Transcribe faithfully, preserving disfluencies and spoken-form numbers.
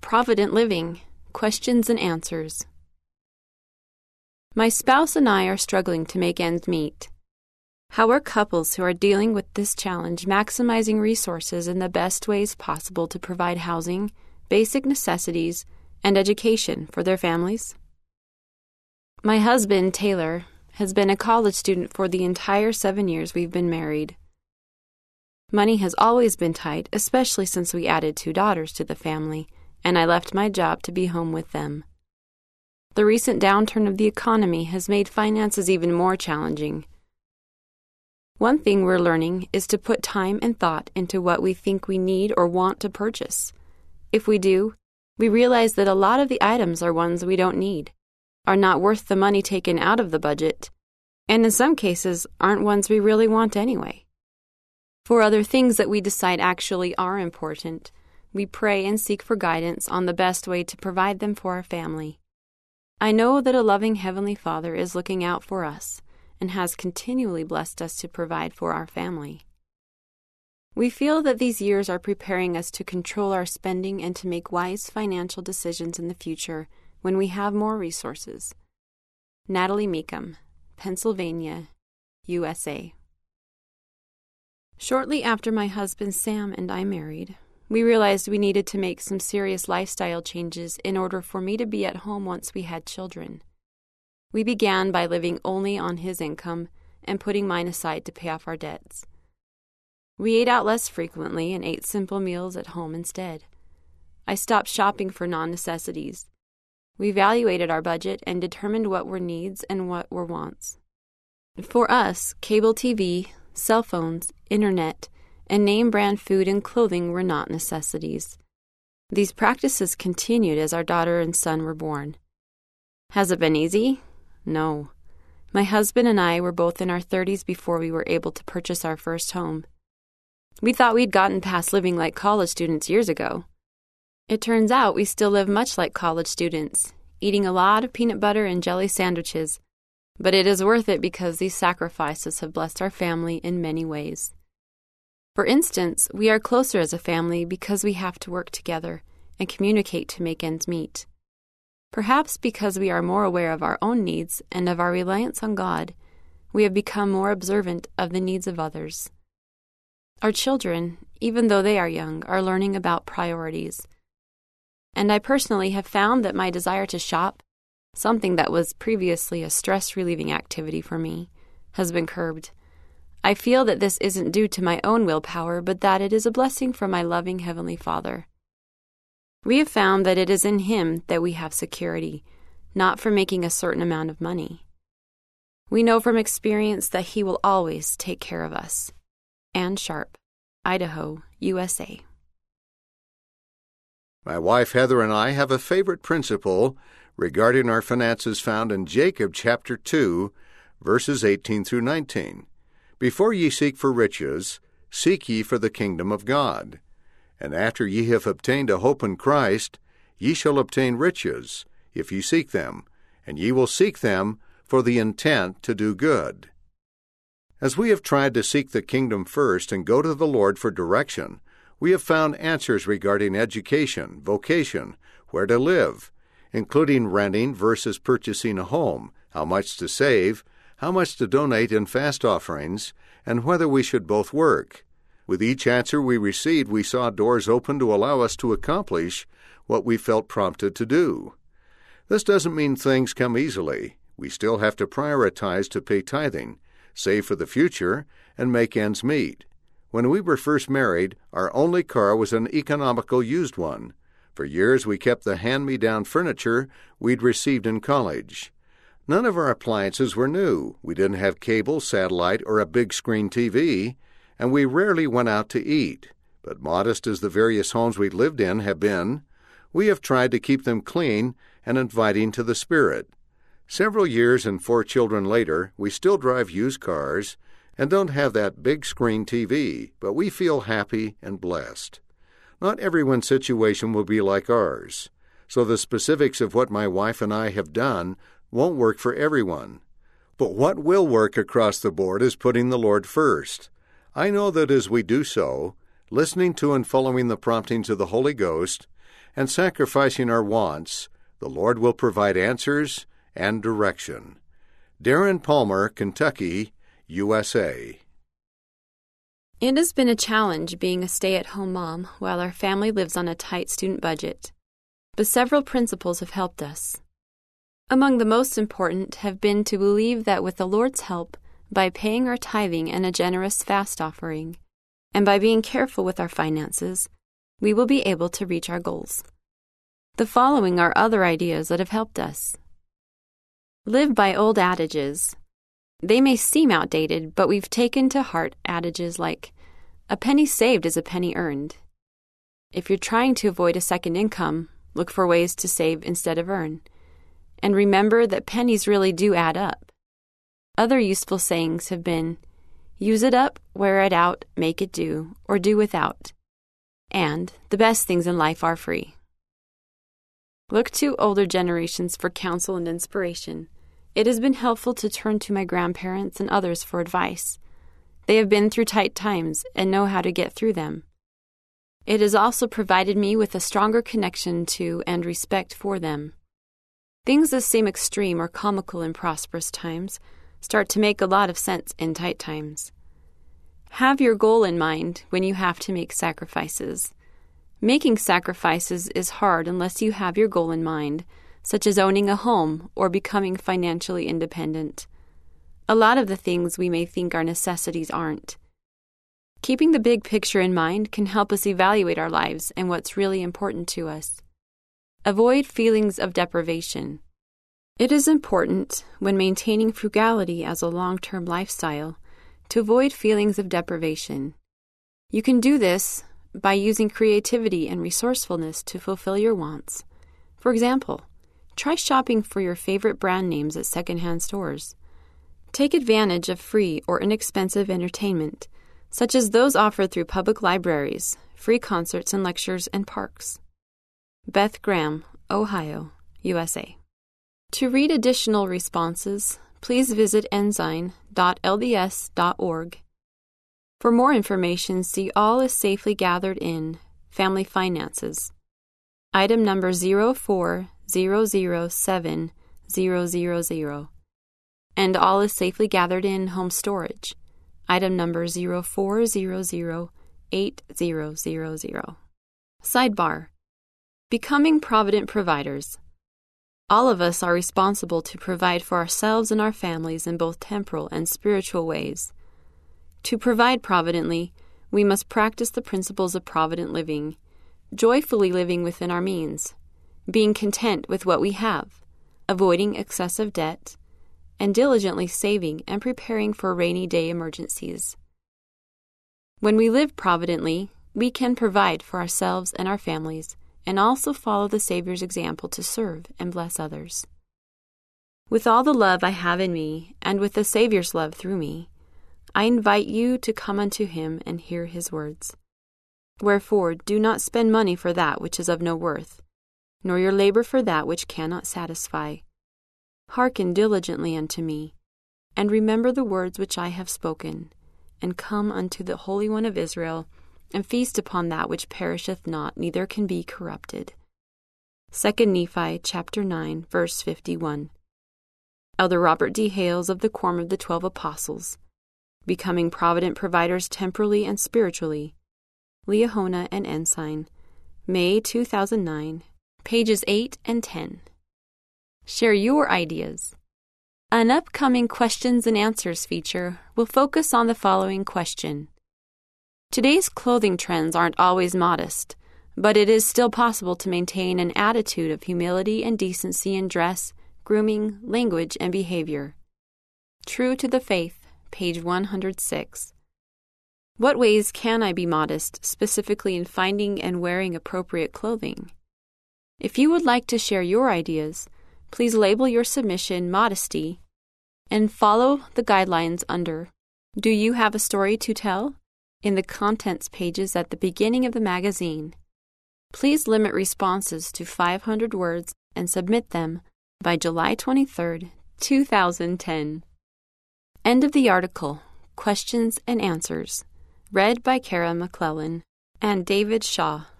Provident Living, Questions and Answers. My spouse and I are struggling to make ends meet. How are couples who are dealing with this challenge maximizing resources in the best ways possible to provide housing, basic necessities, and education for their families? My husband, Taylor, has been a college student for the entire seven years we've been married. Money has always been tight, especially since we added two daughters to the family, and I left my job to be home with them. The recent downturn of the economy has made finances even more challenging. One thing we're learning is to put time and thought into what we think we need or want to purchase. If we do, we realize that a lot of the items are ones we don't need, are not worth the money taken out of the budget, and in some cases aren't ones we really want anyway. For other things that we decide actually are important, we pray and seek for guidance on the best way to provide them for our family. I know that a loving Heavenly Father is looking out for us and has continually blessed us to provide for our family. We feel that these years are preparing us to control our spending and to make wise financial decisions in the future when we have more resources. Natalie Meekum, Pennsylvania, U S A. Shortly after my husband Sam and I married, we realized we needed to make some serious lifestyle changes in order for me to be at home once we had children. We began by living only on his income and putting mine aside to pay off our debts. We ate out less frequently and ate simple meals at home instead. I stopped shopping for non-necessities. We evaluated our budget and determined what were needs and what were wants. For us, cable T V, cell phones, internet, and name-brand food and clothing were not necessities. These practices continued as our daughter and son were born. Has it been easy? No. My husband and I were both in our thirties before we were able to purchase our first home. We thought we'd gotten past living like college students years ago. It turns out we still live much like college students, eating a lot of peanut butter and jelly sandwiches, but it is worth it because these sacrifices have blessed our family in many ways. For instance, we are closer as a family because we have to work together and communicate to make ends meet. Perhaps because we are more aware of our own needs and of our reliance on God, we have become more observant of the needs of others. Our children, even though they are young, are learning about priorities. And I personally have found that my desire to shop, something that was previously a stress-relieving activity for me, has been curbed. I feel that this isn't due to my own willpower, but that it is a blessing from my loving Heavenly Father. We have found that it is in Him that we have security, not from making a certain amount of money. We know from experience that He will always take care of us. Ann Sharp, Idaho, U S A. My wife Heather and I have a favorite principle regarding our finances found in Jacob chapter two, verses eighteen through nineteen. Before ye seek for riches, seek ye for the kingdom of God. And after ye have obtained a hope in Christ, ye shall obtain riches, if ye seek them, and ye will seek them for the intent to do good. As we have tried to seek the kingdom first and go to the Lord for direction, we have found answers regarding education, vocation, where to live, including renting versus purchasing a home, how much to save, how much to donate in fast offerings, and whether we should both work. With each answer we received, we saw doors open to allow us to accomplish what we felt prompted to do. This doesn't mean things come easily. We still have to prioritize to pay tithing, save for the future, and make ends meet. When we were first married, our only car was an economical used one. For years we kept the hand-me-down furniture we'd received in college. None of our appliances were new. We didn't have cable, satellite, or a big-screen T V, and we rarely went out to eat. But modest as the various homes we lived in have been, we have tried to keep them clean and inviting to the Spirit. Several years and four children later, we still drive used cars and don't have that big-screen T V, but we feel happy and blessed. Not everyone's situation will be like ours, so the specifics of what my wife and I have done won't work for everyone. But what will work across the board is putting the Lord first. I know that as we do so, listening to and following the promptings of the Holy Ghost, and sacrificing our wants, the Lord will provide answers and direction. Darren Palmer, Kentucky, U S A. It has been a challenge being a stay-at-home mom while our family lives on a tight student budget, but several principles have helped us. Among the most important have been to believe that with the Lord's help, by paying our tithing and a generous fast offering, and by being careful with our finances, we will be able to reach our goals. The following are other ideas that have helped us. Live by old adages. They may seem outdated, but we've taken to heart adages like, a penny saved is a penny earned. If you're trying to avoid a second income, look for ways to save instead of earn. And remember that pennies really do add up. Other useful sayings have been, use it up, wear it out, make it do, or do without. And the best things in life are free. Look to older generations for counsel and inspiration. It has been helpful to turn to my grandparents and others for advice. They have been through tight times and know how to get through them. It has also provided me with a stronger connection to and respect for them. Things that seem extreme or comical in prosperous times start to make a lot of sense in tight times. Have your goal in mind when you have to make sacrifices. Making sacrifices is hard unless you have your goal in mind, such as owning a home or becoming financially independent. A lot of the things we may think are necessities aren't. Keeping the big picture in mind can help us evaluate our lives and what's really important to us. Avoid feelings of deprivation. It is important, when maintaining frugality as a long-term lifestyle, to avoid feelings of deprivation. You can do this by using creativity and resourcefulness to fulfill your wants. For example, try shopping for your favorite brand names at secondhand stores. Take advantage of free or inexpensive entertainment, such as those offered through public libraries, free concerts and lectures, and parks. Beth Graham, Ohio, U S A. To read additional responses, please visit ensign dot l d s dot org. For more information, see All is Safely Gathered in Family Finances. Item number zero four zero zero seven zero zero zero. And All is Safely Gathered in Home Storage. Item number zero four zero zero eight zero zero zero. Sidebar. Becoming Provident Providers. All of us are responsible to provide for ourselves and our families in both temporal and spiritual ways. To provide providently, we must practice the principles of provident living, joyfully living within our means, being content with what we have, avoiding excessive debt, and diligently saving and preparing for rainy day emergencies. When we live providently, we can provide for ourselves and our families, and also follow the Savior's example to serve and bless others. With all the love I have in me, and with the Savior's love through me, I invite you to come unto him and hear his words. Wherefore, do not spend money for that which is of no worth, nor your labor for that which cannot satisfy. Hearken diligently unto me, and remember the words which I have spoken, and come unto the Holy One of Israel, and feast upon that which perisheth not, neither can be corrupted. Second Nephi chapter nine, verse fifty-one. Elder Robert D. Hales of the Quorum of the Twelve Apostles. Becoming Provident Providers Temporally and Spiritually. Liahona and Ensign. May two thousand nine, pages eight and ten. Share your ideas. An upcoming questions and answers feature will focus on the following question. Today's clothing trends aren't always modest, but it is still possible to maintain an attitude of humility and decency in dress, grooming, language, and behavior. True to the Faith, page one hundred six. What ways can I be modest, specifically in finding and wearing appropriate clothing? If you would like to share your ideas, please label your submission Modesty and follow the guidelines under Do You Have a Story to Tell? In the contents pages at the beginning of the magazine. Please limit responses to five hundred words and submit them by July twenty-third, two thousand ten. End of the article. Questions and Answers. Read by Kara McClellan. and David Shaw.